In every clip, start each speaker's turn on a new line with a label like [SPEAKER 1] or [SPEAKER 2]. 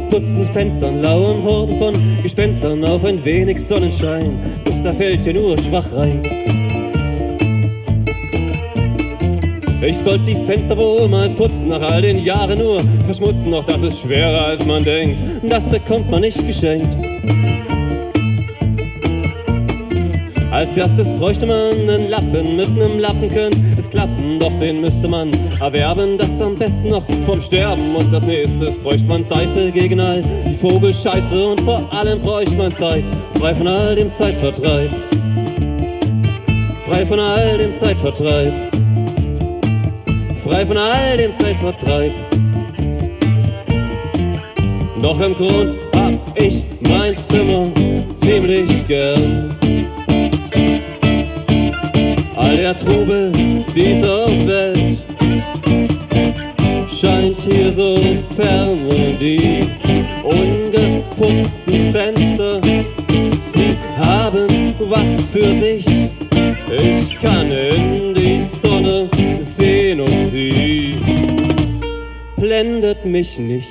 [SPEAKER 1] geputzten Fenstern lauern Horden von Gespenstern auf ein wenig Sonnenschein, doch da fällt hier nur schwach rein. Ich sollte die Fenster wohl mal putzen, nach all den Jahren nur verschmutzen, doch das ist schwerer als man denkt, das bekommt man nicht geschenkt. Als erstes bräuchte man einen Lappen, mit nem Lappen könnte es klappen, doch den müsste man erwerben, das am besten noch vom Sterben. Und als nächstes bräuchte man Seife gegen all die Vogelscheiße und vor allem bräuchte man Zeit, frei von all dem Zeitvertreib. Frei von all dem Zeitvertreib. Frei von all dem Zeitvertreib. Doch im Grund hab ich mein Zimmer ziemlich gern. All der Trubel dieser Welt scheint hier so fern, die ungeputzten Fenster, sie haben was für sich. Ich kann in die Sonne sehen und sie blendet mich nicht.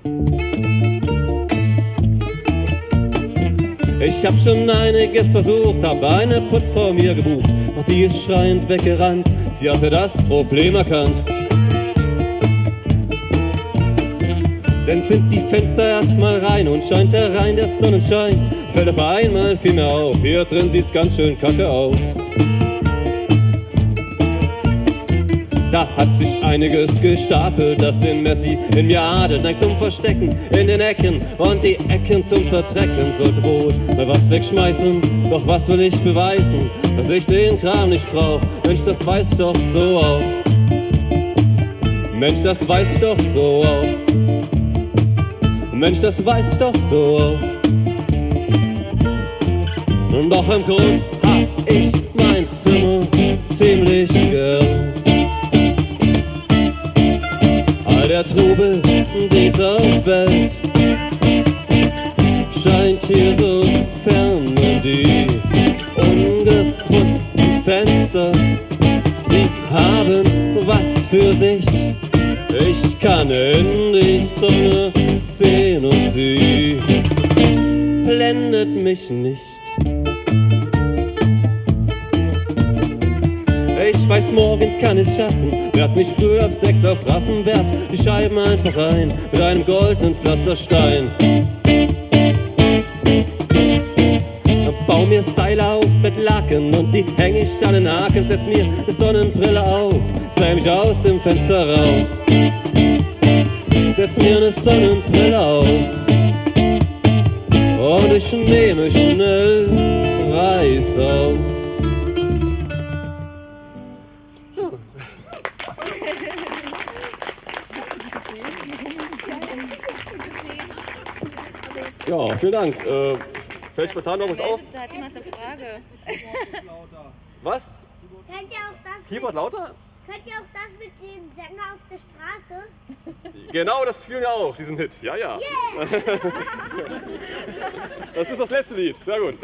[SPEAKER 1] Ich hab schon einiges versucht, hab eine Putz vor mir gebucht, doch die ist schreiend weggerannt, sie hatte das Problem erkannt. Denn sind die Fenster erstmal rein und scheint herein der Sonnenschein, fällt auf einmal viel mehr auf, hier drin sieht's ganz schön kacke aus. Da hat sich einiges gestapelt, das den Messi in mir adelt, neigt zum Verstecken in den Ecken und die Ecken zum Verdrecken. Sollte wohl mal was wegschmeißen, doch was will ich beweisen, dass ich den Kram nicht brauch? Mensch, das weiß ich doch so auch. Mensch, das weiß ich doch so auch. Mensch, das weiß ich doch so auch. Und doch im Grund hab ich mein Zimmer ziemlich gern. Der Trubel dieser Welt scheint hier so fern und die ungeputzten Fenster, sie haben was für sich. Ich kann in die Sonne sehen und sie blendet mich nicht. Ich weiß, morgen kann ich's schaffen, werd mich früh ab 6 auf Raffen, werf die Scheiben einfach rein mit einem goldenen Pflasterstein. Bau mir Seile aus Bettlaken und die häng ich an den Haken, setz mir eine Sonnenbrille auf, sei mich aus dem Fenster raus. Setz mir eine Sonnenbrille auf und ich nehme schnell Reis aus. Ja, vielen Dank. Fällt spontan noch was auf?
[SPEAKER 2] Da hat jemand eine Frage.
[SPEAKER 1] Was?
[SPEAKER 3] Könnt ihr auch das?
[SPEAKER 1] Keyboard lauter?
[SPEAKER 3] Könnt ihr auch das mit dem Sänger auf der Straße?
[SPEAKER 1] Genau, das spielen wir auch, diesen Hit. Ja, ja.
[SPEAKER 3] Yeah.
[SPEAKER 1] Das ist das letzte Lied. Sehr gut.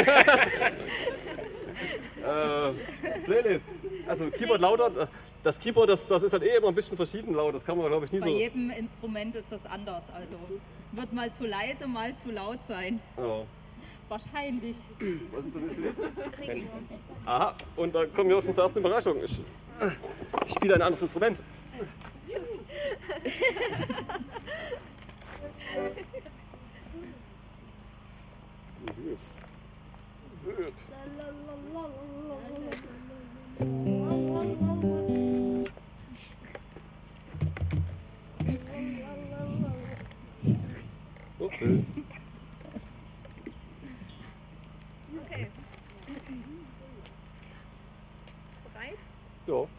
[SPEAKER 1] Playlist. Also Keyboard lauter. Das Keyboard, das ist halt immer ein bisschen verschieden laut. Das kann man, glaube ich, nie so.
[SPEAKER 4] Bei jedem Instrument ist das anders. Also es wird mal zu leise, mal zu laut sein.
[SPEAKER 1] Ja.
[SPEAKER 4] Wahrscheinlich.
[SPEAKER 1] Was ist das nächste Lied? Aha, und da kommen wir auch schon zur ersten Überraschung. Ich spiele ein anderes Instrument. Okay.